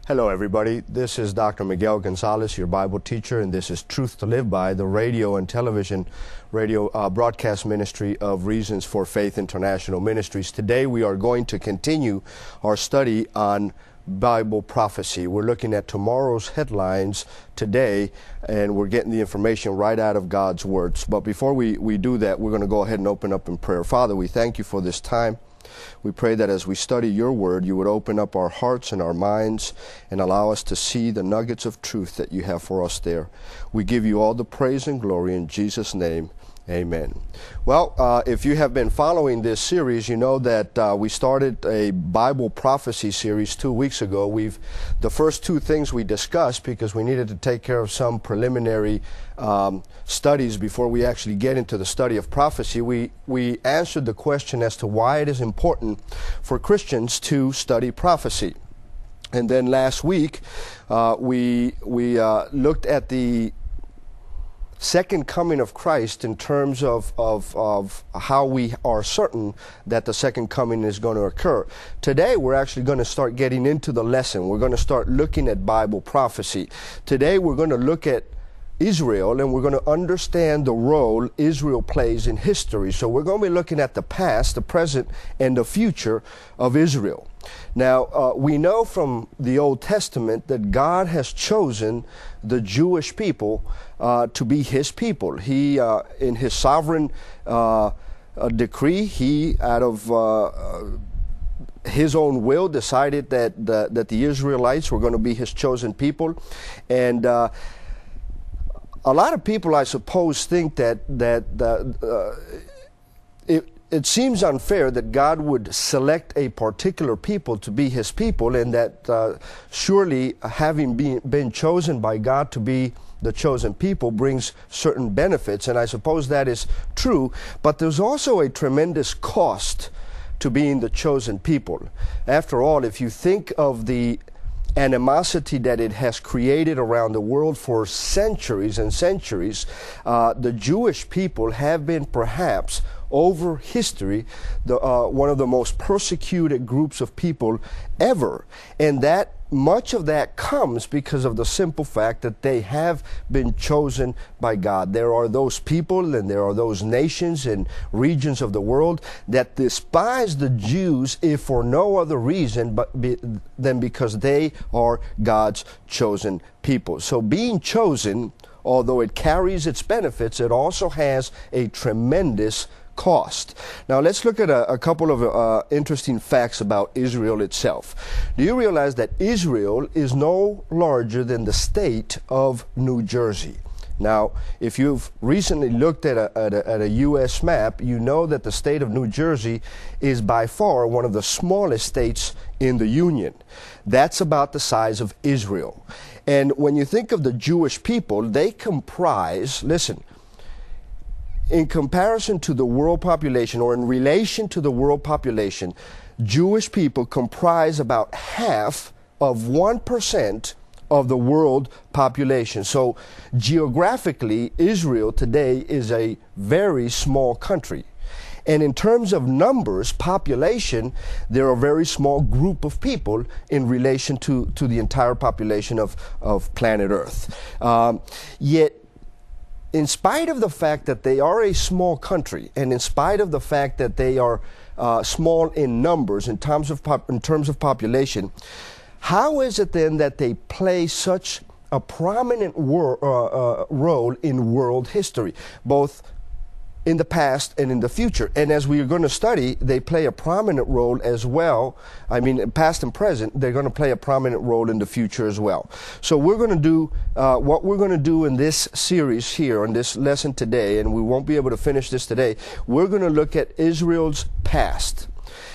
Hello, everybody. This is Dr. Miguel Gonzalez, your Bible teacher, and this is Truth to Live By, the radio and television broadcast ministry of Reasons for Faith International Ministries. Today, we are going to continue our study on Bible prophecy. We're looking at tomorrow's headlines today, and we're getting the information right out of God's words. But before we do that, we're going to go ahead and open up in prayer. Father, we thank you for this time. We pray that as we study your word, you would open up our hearts and our minds and allow us to see the nuggets of truth that you have for us there. We give you all the praise and glory in Jesus' name. Amen. Well, if you have been following this series, you know that we started a Bible prophecy series 2 weeks ago. The first two things we discussed, because we needed to take care of some preliminary studies before we actually get into the study of prophecy, we answered the question as to why it is important for Christians to study prophecy. And then last week, we looked at the second coming of Christ in terms of how we are certain that the second coming is going to occur. Today, we're actually going to start getting into the lesson. We're going to start looking at Bible prophecy. Today, we're going to look at Israel, and we're going to understand the role Israel plays in history. So we're going to be looking at the past, the present, and the future of Israel. Now, we know from the Old Testament that God has chosen the Jewish people to be his people. He, in his sovereign decree, he, out of his own will, decided that the Israelites were going to be his chosen people. And a lot of people, I suppose, think that it seems unfair that God would select a particular people to be his people, and that surely having been chosen by God to be the chosen people brings certain benefits, and I suppose that is true, but there's also a tremendous cost to being the chosen people. After all, if you think of the animosity that it has created around the world for centuries and centuries, the Jewish people have been perhaps over history one of the most persecuted groups of people ever, and that much of that comes because of the simple fact that they have been chosen by God. There are those people and there are those nations and regions of the world that despise the Jews, if for no other reason than because they are God's chosen people. So being chosen, although it carries its benefits, it also has a tremendous cost. Now let's look at a couple of interesting facts about Israel itself. Do you realize that Israel is no larger than the state of New Jersey? Now, if you've recently looked at a U.S. map, you know that the state of New Jersey is by far one of the smallest states in the Union. That's about the size of Israel. And when you think of the Jewish people, they comprise, listen, in comparison to the world population, or in relation to the world population, Jewish people comprise about half of 1% of the world population. So geographically, Israel today is a very small country. And in terms of numbers, population, they're a very small group of people in relation to the entire population of planet Earth. Yet, in spite of the fact that they are a small country, and in spite of the fact that they are small in numbers in terms of population, how is it then that they play such a prominent role in world history, both in the past and in the future? And as we are going to study, they play a prominent role as well. I mean, past and present, they're going to play a prominent role in the future as well. So we're going to do what we're going to do in this series here, on this lesson today, and we won't be able to finish this today. We're going to look at Israel's past.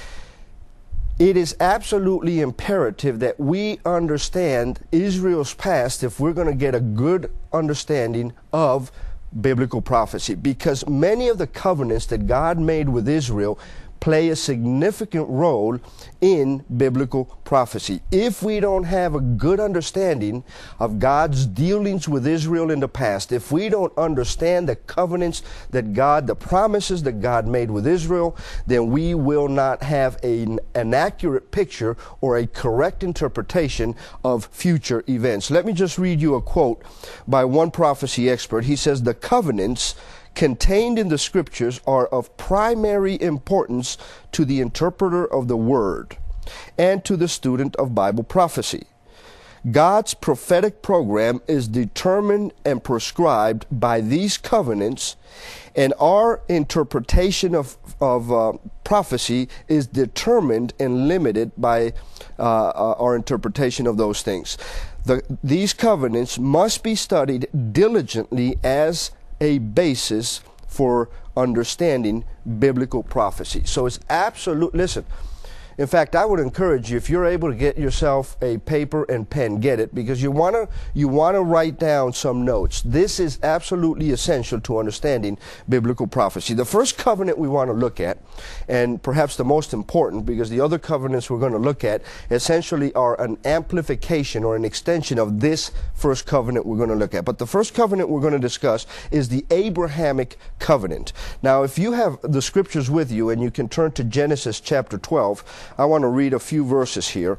It is absolutely imperative that we understand Israel's past if we're going to get a good understanding of biblical prophecy, because many of the covenants that God made with Israel play a significant role in biblical prophecy. If we don't have a good understanding of God's dealings with Israel in the past, if we don't understand the covenants that God, the promises that God made with Israel, then we will not have an accurate picture or a correct interpretation of future events. Let me just read you a quote by one prophecy expert. He says, "The covenants contained in the scriptures are of primary importance to the interpreter of the word and to the student of Bible prophecy. God's prophetic program is determined and prescribed by these covenants, and our interpretation of prophecy is determined and limited by our interpretation of those things. These covenants must be studied diligently as a basis for understanding biblical prophecy." So it's absolute. Listen, in fact, I would encourage you, if you're able to get yourself a paper and pen, get it, because you want to write down some notes. This is absolutely essential to understanding biblical prophecy. The first covenant we want to look at, and perhaps the most important, because the other covenants we're going to look at essentially are an amplification or an extension of this first covenant we're going to look at. But the first covenant we're going to discuss is the Abrahamic covenant. Now, if you have the scriptures with you, and you can turn to Genesis chapter 12, I want to read a few verses here,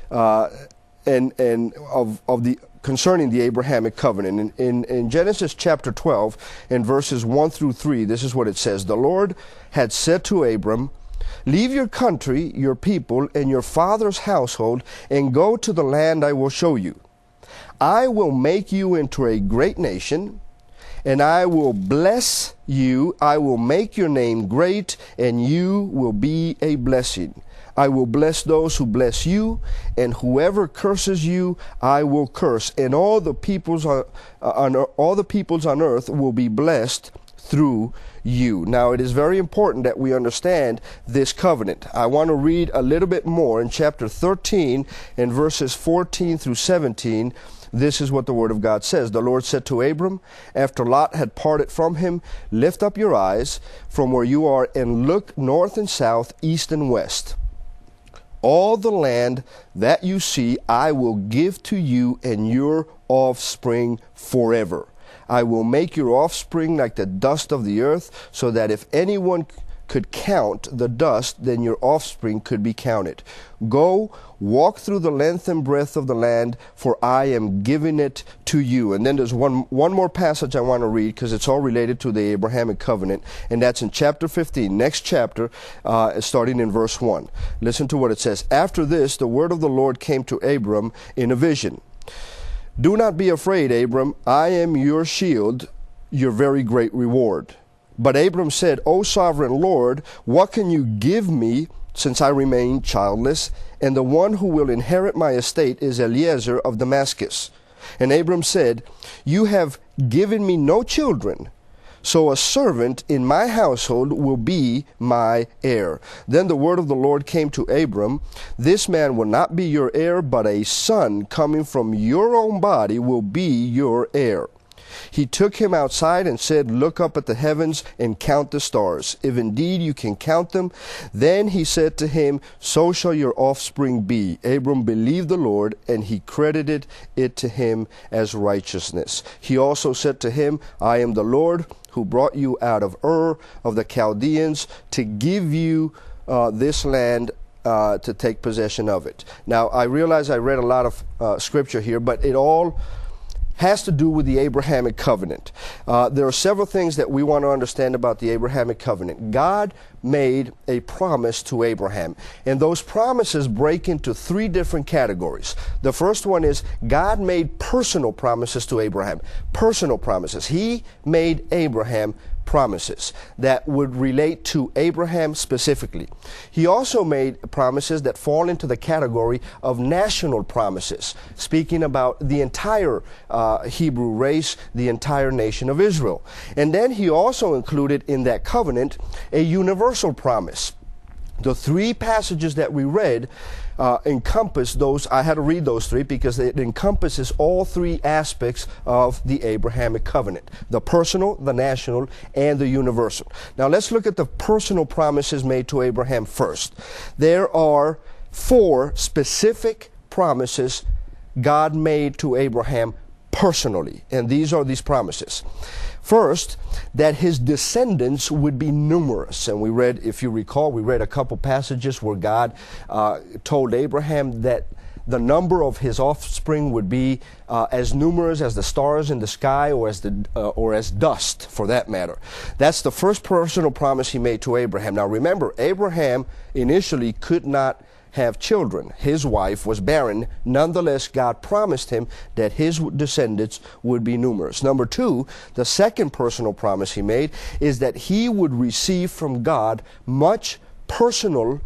concerning the Abrahamic covenant. In Genesis chapter 12, in verses 1 through 3, this is what it says: "The Lord had said to Abram, 'Leave your country, your people, and your father's household, and go to the land I will show you. I will make you into a great nation, and I will bless you. I will make your name great, and you will be a blessing. I will bless those who bless you, and whoever curses you, I will curse. And all the peoples on earth will be blessed through you.'" Now, it is very important that we understand this covenant. I want to read a little bit more in chapter 13, in verses 14 through 17. This is what the word of God says. "The Lord said to Abram, after Lot had parted from him, 'Lift up your eyes from where you are and look north and south, east and west. All the land that you see I will give to you and your offspring forever. I will make your offspring like the dust of the earth, so that if anyone could count the dust, then your offspring could be counted. Go, walk through the length and breadth of the land, for I am giving it to you." And then there's one more passage I want to read, because it's all related to the Abrahamic covenant, and that's in chapter 15, next chapter, starting in verse 1. Listen to what it says. "After this, the word of the Lord came to Abram in a vision. 'Do not be afraid, Abram. I am your shield, your very great reward.' But Abram said, 'O sovereign Lord, what can you give me, since I remain childless? And the one who will inherit my estate is Eliezer of Damascus.' And Abram said, 'You have given me no children, so a servant in my household will be my heir.' Then the word of the Lord came to Abram, 'This man will not be your heir, but a son coming from your own body will be your heir.' He took him outside and said, 'Look up at the heavens and count the stars, if indeed you can count them.' Then he said to him, 'So shall your offspring be.' Abram believed the Lord, and he credited it to him as righteousness. He also said to him, 'I am the Lord who brought you out of Ur of the Chaldeans to give you this land, to take possession of it.'" Now, I realize I read a lot of scripture here, but it all has to do with the Abrahamic covenant. There are several things that we want to understand about the Abrahamic covenant. God made a promise to Abraham, and those promises break into three different categories. The first one is God made personal promises to Abraham. Personal promises. He made Abraham promises that would relate to Abraham specifically. He also made promises that fall into the category of national promises, speaking about the entire Hebrew race, the entire nation of Israel. And then he also included in that covenant a universal promise. The three passages that we read encompass those. I had to read those three because it encompasses all three aspects of the Abrahamic covenant: the personal, the national, and the universal. Now let's look at the personal promises made to Abraham first. There are 4 specific promises God made to Abraham personally, and these are these promises. First, that his descendants would be numerous. And we read, if you recall, we read a couple passages where God told Abraham that the number of his offspring would be as numerous as the stars in the sky, or as dust, for that matter. That's the first personal promise he made to Abraham. Now remember, Abraham initially could not have children. His wife was barren. Nonetheless, God promised him that his descendants would be numerous. Number 2, the second personal promise he made is that he would receive from God much personal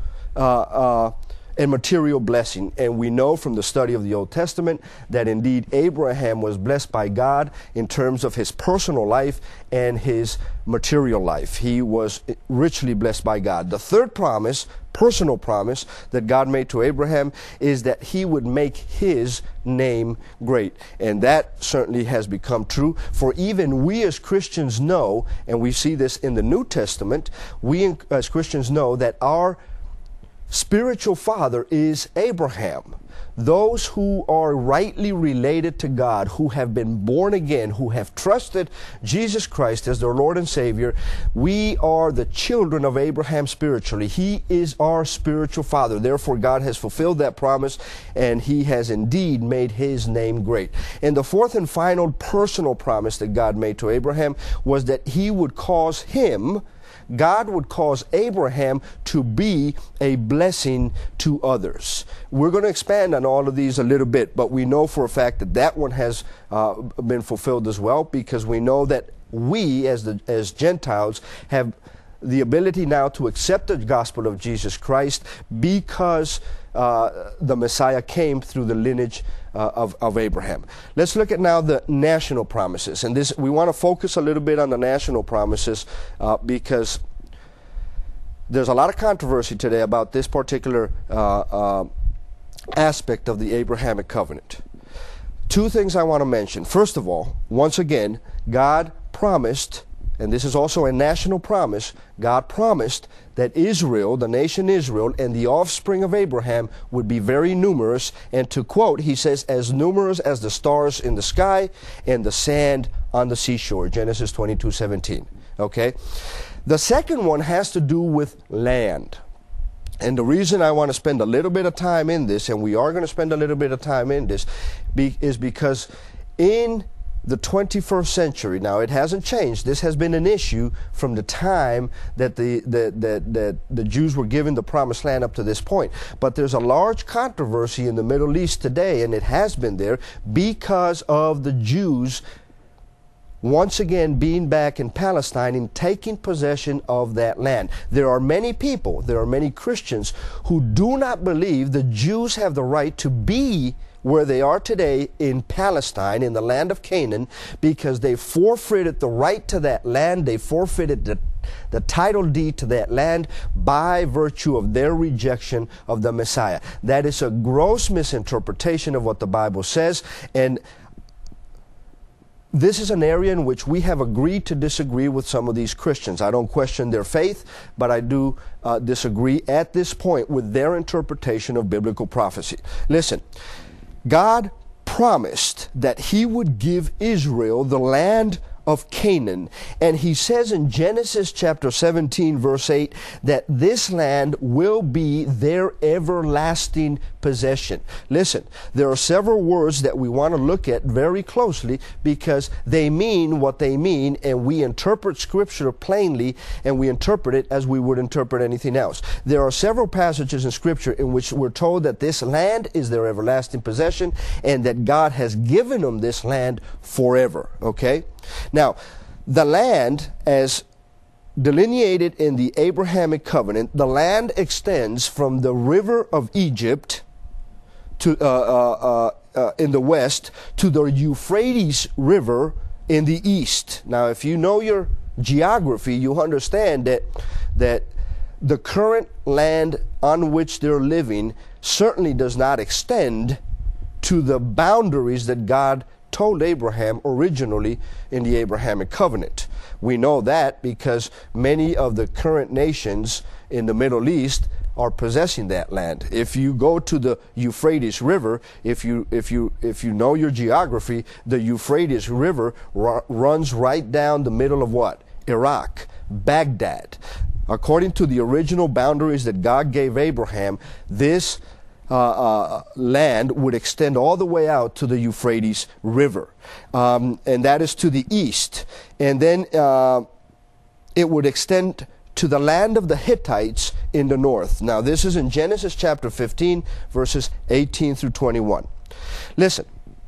and material blessing. And we know from the study of the Old Testament that indeed Abraham was blessed by God in terms of his personal life and his material life. He was richly blessed by God. The third promise, personal promise, that God made to Abraham is that he would make his name great. And that certainly has become true. For even we as Christians know, and we see this in the New Testament, we as Christians know that our spiritual father is Abraham. Those who are rightly related to God, who have been born again, who have trusted Jesus Christ as their Lord and Savior, we are the children of Abraham spiritually. He is our spiritual father. Therefore, God has fulfilled that promise, and he has indeed made his name great. And the fourth and final personal promise that God made to Abraham was that he would cause him, God would cause Abraham to be a blessing to others. We're going to expand on all of these a little bit, but we know for a fact that that one has been fulfilled as well, because we know that we as Gentiles have the ability now to accept the gospel of Jesus Christ because the Messiah came through the lineage of Abraham. Let's look at now the national promises. And this, we want to focus a little bit on the national promises because there's a lot of controversy today about this particular aspect of the Abrahamic covenant. 2 things I want to mention. First of all, once again, God promised, and this is also a national promise, God promised that Israel, the nation Israel, and the offspring of Abraham would be very numerous. And to quote, he says, as numerous as the stars in the sky and the sand on the seashore. Genesis 22:17. Okay? The second one has to do with land. And the reason I want to spend a little bit of time in this, and we are going to spend a little bit of time in this, is because in the 21st century, now it hasn't changed. This has been an issue from the time that the Jews were given the promised land up to this point. But there's a large controversy in the Middle East today, and it has been there because of the Jews once again being back in Palestine and taking possession of that land. There are many people, there are many Christians who do not believe the Jews have the right to be where they are today in Palestine, in the land of Canaan, because they forfeited the right to that land. They forfeited the title deed to that land by virtue of their rejection of the Messiah. That is a gross misinterpretation of what the Bible says, and this is an area in which we have agreed to disagree with some of these Christians. I don't question their faith, but I do disagree at this point with their interpretation of biblical prophecy. Listen, God promised that he would give Israel the land of Canaan. And he says in Genesis chapter 17 verse 8 that this land will be their everlasting possession. Listen, there are several words that we want to look at very closely because they mean what they mean, and we interpret Scripture plainly, and we interpret it as we would interpret anything else. There are several passages in Scripture in which we're told that this land is their everlasting possession and that God has given them this land forever. Okay? Now, the land, as delineated in the Abrahamic covenant, the land extends from the river of Egypt to in the west to the Euphrates River in the east. Now, if you know your geography, you understand that the current land on which they're living certainly does not extend to the boundaries that God told Abraham originally in the Abrahamic covenant. We know that because many of the current nations in the Middle East are possessing that land. If you go to the Euphrates River, if you know your geography, the Euphrates River runs right down the middle of what? Iraq, Baghdad. According to the original boundaries that God gave Abraham, this land would extend all the way out to the Euphrates River, and that is to the east. And then it would extend to the land of the Hittites in the north. Now, this is in Genesis chapter 15, verses 18 through 21. Listen,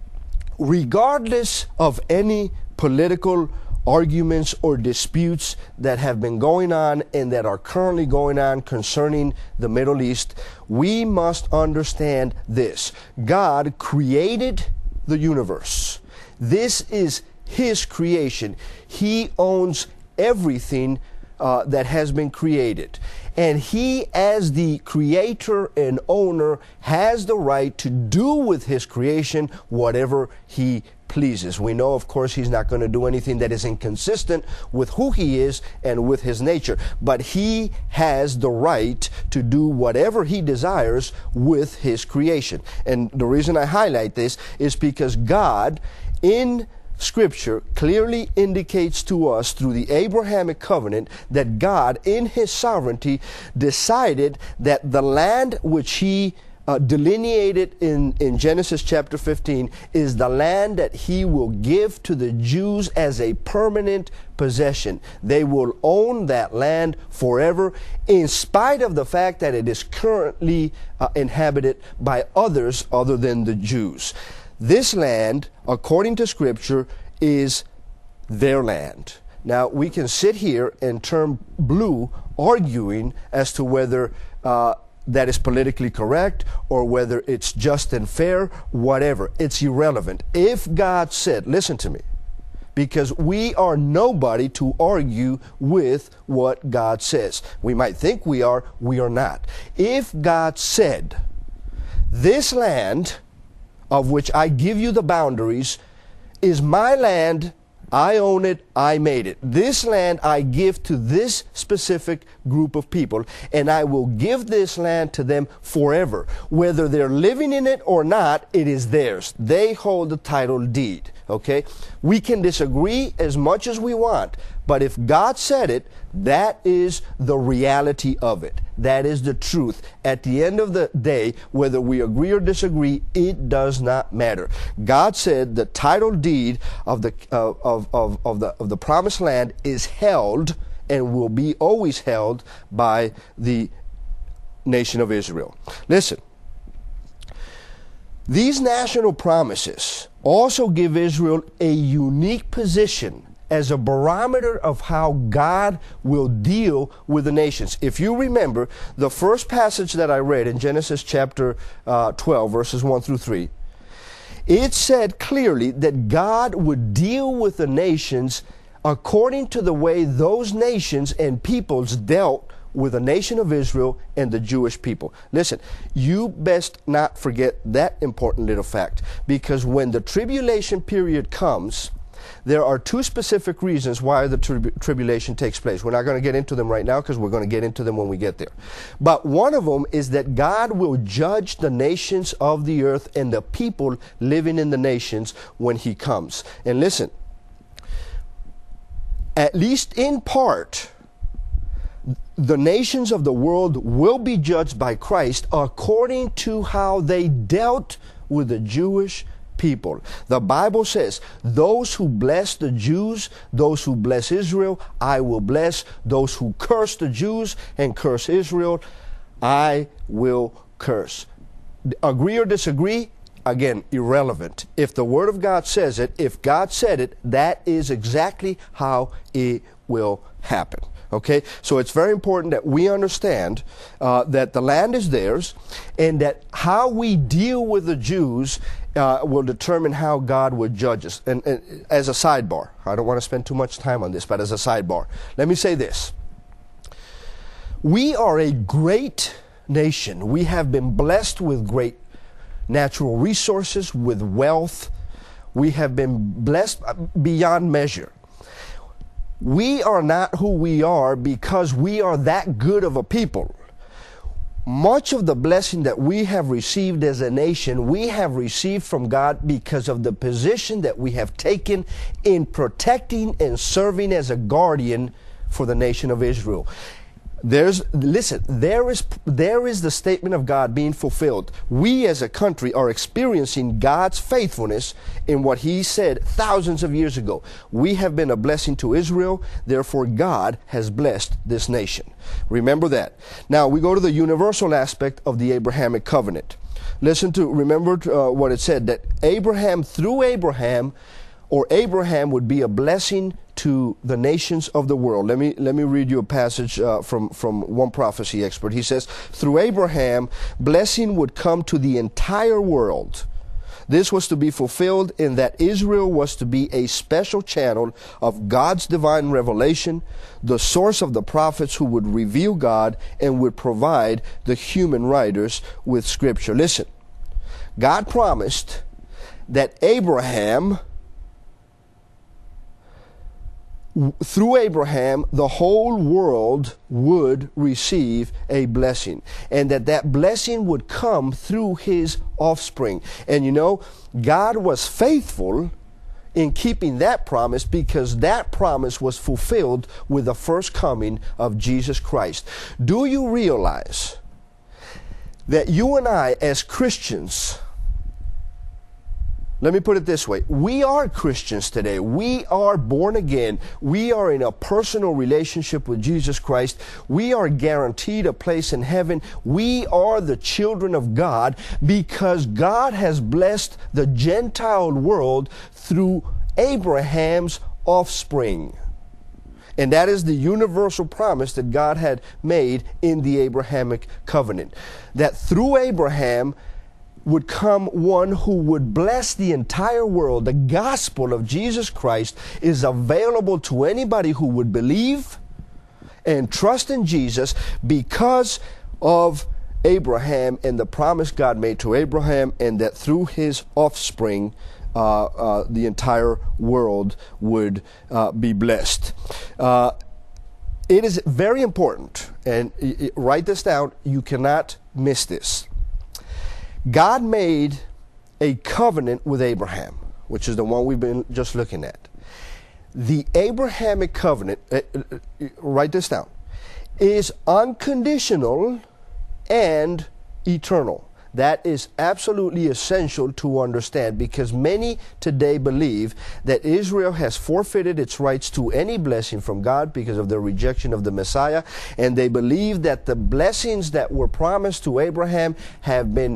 regardless of any political arguments or disputes that have been going on and that are currently going on concerning the Middle East, we must understand this. God created the universe. This is His creation. He owns everything that has been created. And He, as the creator and owner, has the right to do with His creation whatever He pleases. We know, of course, He's not going to do anything that is inconsistent with who He is and with His nature. But He has the right to do whatever He desires with His creation. And the reason I highlight this is because God, in Scripture, clearly indicates to us through the Abrahamic covenant that God, in His sovereignty, decided that the land which He delineated in Genesis chapter 15 is the land that He will give to the Jews as a permanent possession. They will own that land forever, in spite of the fact that it is currently inhabited by others other than the Jews. This land, according to Scripture, is their land. Now, we can sit here and turn blue arguing as to whether that is politically correct or whether it's just and fair, whatever. It's irrelevant. If God said, listen to me, because we are nobody to argue with what God says. We might think we are not. If God said, this land of which I give you the boundaries is my land, I own it, I made it. This land I give to this specific group of people, and I will give this land to them forever. Whether they're living in it or not, it is theirs. They hold the title deed, okay? We can disagree as much as we want, but if God said it, that is the reality of it. That is the truth. At the end of the day, whether we agree or disagree, it does not matter. God said the title deed of the promised land is held and will be always held by the nation of Israel. Listen, these national promises also give Israel a unique position as a barometer of how God will deal with the nations. If you remember, the first passage that I read in Genesis chapter 12, verses 1 through 3, it said clearly that God would deal with the nations according to the way those nations and peoples dealt with the nation of Israel and the Jewish people. Listen, you best not forget that important little fact, because when the tribulation period comes, there are two specific reasons why the tribulation takes place. We're not going to get into them right now because we're going to get into them when we get there. But one of them is that God will judge the nations of the earth and the people living in the nations when He comes. And listen, at least in part, the nations of the world will be judged by Christ according to how they dealt with the Jewish people. The Bible says, those who bless the Jews, those who bless Israel, I will bless. Those who curse the Jews and curse Israel, I will curse. Agree or disagree? Again, irrelevant. If the Word of God says it, if God said it, that is exactly how it will happen. Okay, so it's very important that we understand that the land is theirs, and that how we deal with the Jews will determine how God would judge us. And as a sidebar, I don't want to spend too much time on this, but as a sidebar, let me say this. We are a great nation. We have been blessed with great natural resources, with wealth. We have been blessed beyond measure. We are not who we are because we are that good of a people. Much of the blessing that we have received as a nation, we have received from God because of the position that we have taken in protecting and serving as a guardian for the nation of Israel. There is the statement of God being fulfilled. We as a country are experiencing God's faithfulness in what He said thousands of years ago. We have been a blessing to Israel, therefore God has blessed this nation. Remember that. Now we go to the universal aspect of the Abrahamic covenant. Remember what it said, that Abraham, through Abraham, or Abraham would be a blessing to the nations of the world. Let me read you a passage from one prophecy expert. He says, through Abraham, blessing would come to the entire world. This was to be fulfilled in that Israel was to be a special channel of God's divine revelation, the source of the prophets who would reveal God and would provide the human writers with Scripture. Listen, God promised that through Abraham, the whole world would receive a blessing, and that blessing would come through his offspring. And you know, God was faithful in keeping that promise because that promise was fulfilled with the first coming of Jesus Christ. Do you realize that you and I as Christians, let me put it this way. We are Christians today. We are born again. We are in a personal relationship with Jesus Christ. We are guaranteed a place in heaven. We are the children of God because God has blessed the Gentile world through Abraham's offspring. And that is the universal promise that God had made in the Abrahamic covenant. That through Abraham would come one who would bless the entire world. The gospel of Jesus Christ is available to anybody who would believe and trust in Jesus because of Abraham and the promise God made to Abraham, and that through his offspring the entire world would be blessed. It is very important, and write this down, you cannot miss this. God made a covenant with Abraham, which is the one we've been just looking at. The Abrahamic covenant, write this down, is unconditional and eternal. That is absolutely essential to understand because many today believe that Israel has forfeited its rights to any blessing from God because of their rejection of the Messiah, and they believe that the blessings that were promised to Abraham have been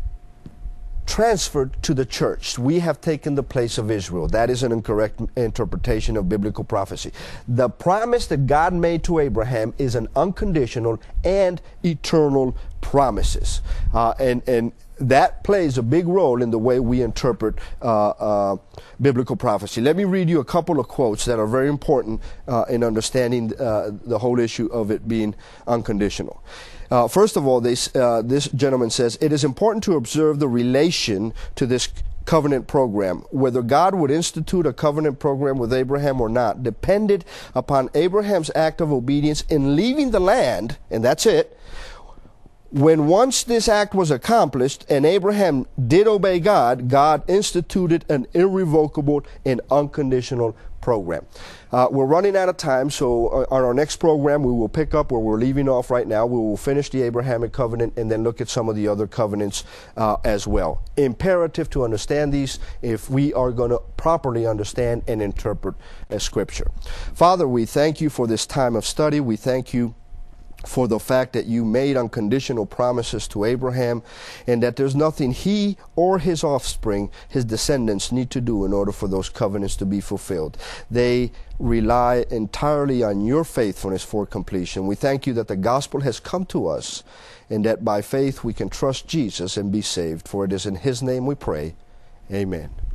transferred to the church. We have taken the place of Israel. That is an incorrect interpretation of biblical prophecy. The promise that God made to Abraham is an unconditional and eternal promises. And that plays a big role in the way we interpret biblical prophecy. Let me read you a couple of quotes that are very important in understanding the whole issue of it being unconditional. First of all, this gentleman says, it is important to observe the relation to this covenant program. Whether God would institute a covenant program with Abraham or not depended upon Abraham's act of obedience in leaving the land, and that's it. When once this act was accomplished and Abraham did obey God, God instituted an irrevocable and unconditional program. We're running out of time, so on our next program we will pick up where we're leaving off right now. We will finish the Abrahamic covenant and then look at some of the other covenants as well. Imperative to understand these if we are going to properly understand and interpret Scripture. Father, we thank you for this time of study. We thank you for the fact that you made unconditional promises to Abraham, and that there's nothing he or his offspring, his descendants, need to do in order for those covenants to be fulfilled. They rely entirely on your faithfulness for completion. We thank you that the gospel has come to us, and that by faith we can trust Jesus and be saved. For it is in his name we pray. Amen.